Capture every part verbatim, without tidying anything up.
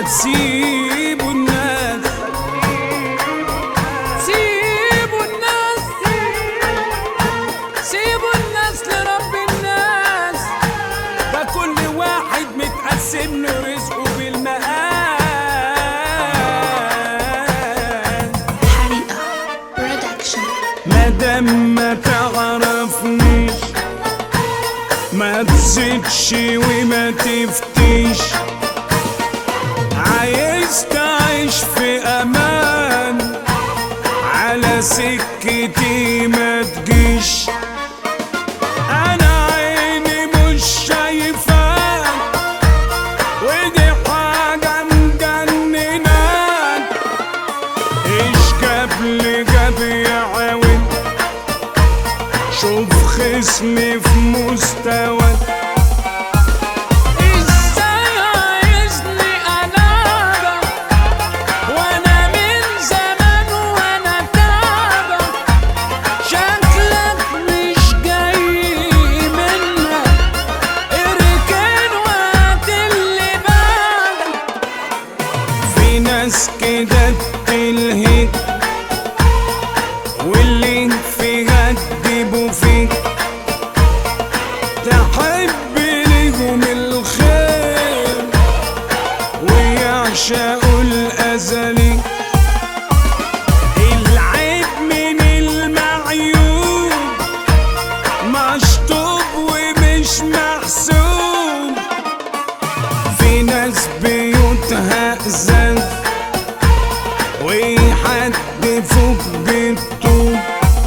تسيبوا الناس، سيبوا الناس، سيبوا الناس لرب الناس. ده كل واحد متقسم له رزقه بالمقام. حريقة برودكشن. مادام ما تعرفنيش ما تزيدش وما تفتيش، عايز تعيش في امان على سكتي ما تجيش. انا عيني مش شايفاك ودي حاجة مجنناك. ايش قبل جاب يعاود شوف خصمي في مستوى. ازاي عايزني انابك وانا من زمان وانا تعبك؟ شكلك مش جاي منك، اركن وقت اللي بعدك. في ناس كده بتلهيك واللي فيها تجيبوا فيك، تحب ليهم الخير ويعشقوا الأزلي. العيب من المعيوب مشطوب ومش محسوب. في ناس بيوتها أزاز ويحدفوك بالطوب،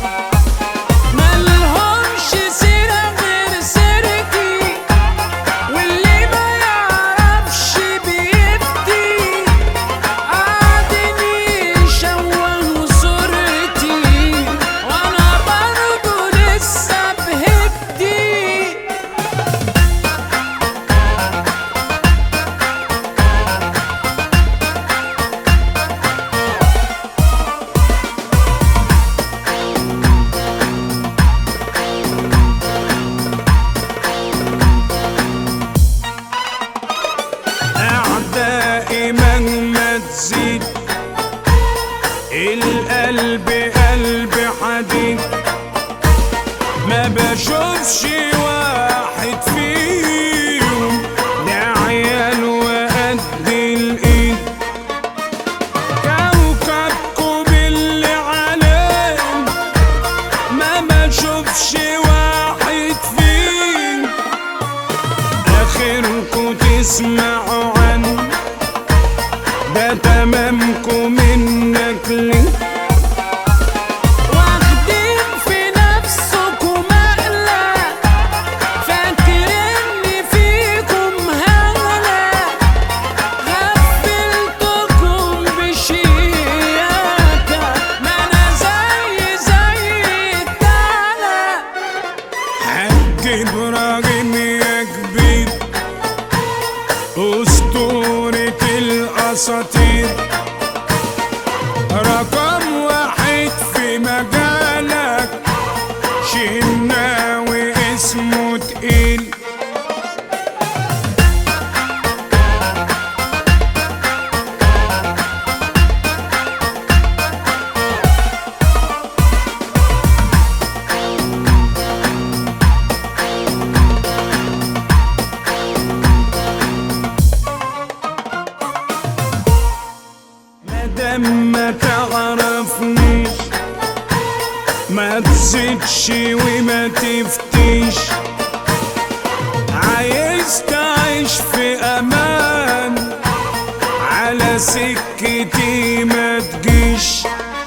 ملهمش سيرة غير سيرتي واللي ما يعرفش بيفتي. قاعدين يشوهوا صورتي وانا برضه لسه بهبتي. أعدائي مهما تزيد القلب قلب حديد، ما بشوفش واحد فيهم ده عيال وقد الإيد. كوكبكم اللي عليه ما بشوفش واحد فيهم، آخركم تسمعوا عنه ده تمامكم منك ليه. واخدين في نفسكم مقلق فاكرين فيكم هلا، غفلتكم بشياكة ما انا زي زي التعلق. حاج ابراهيم يا كبير أسطورة الأساطير، رقم واحد في مجالك، شناوي اسمه تقيل. مادام ما تعرفنيش ما تزيدش وما تفتيش، عايز تعيش في امان على سكتي ما تجيش.